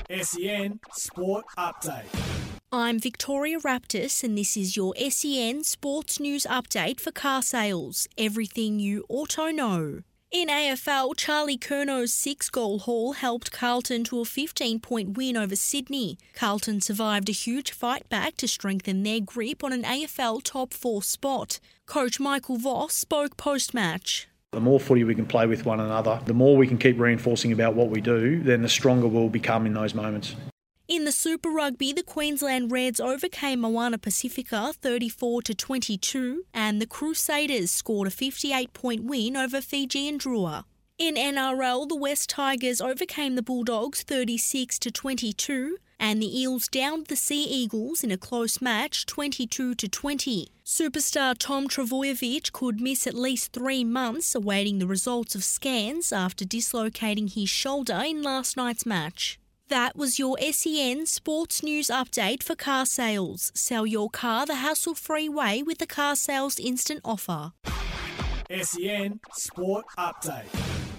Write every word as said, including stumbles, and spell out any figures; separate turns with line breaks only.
S E N Sport Update.
I'm Victoria Raptis and this is your S E N Sports News Update for car sales. Everything you ought to know. In A F L, Charlie Curnow's six-goal haul helped Carlton to a fifteen-point win over Sydney. Carlton survived a huge fight back to strengthen their grip on an A F L top four spot. Coach Michael Voss spoke post-match.
The more footy we can play with one another, the more we can keep reinforcing about what we do, then the stronger we'll become in those moments.
In the Super Rugby, the Queensland Reds overcame Moana Pacifica thirty-four to twenty-two and the Crusaders scored a fifty-eight-point win over Fiji and Drua. In N R L, the West Tigers overcame the Bulldogs thirty-six to twenty-two and the Eels downed the Sea Eagles in a close match twenty-two to twenty. Superstar Tom Trbojevic could miss at least three months awaiting the results of scans after dislocating his shoulder in last night's match. That was your S E N Sports News Update for car sales. Sell your car the hassle-free way with the Car Sales Instant Offer.
S E N Sport Update.